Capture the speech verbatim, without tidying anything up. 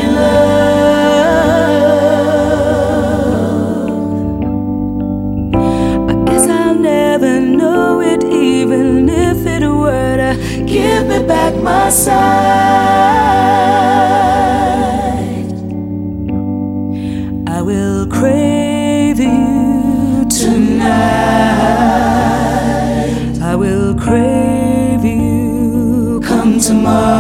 love. I guess I'll never know it, even if it were to give me back my sight. I will crave you tonight. I will crave you come tomorrow.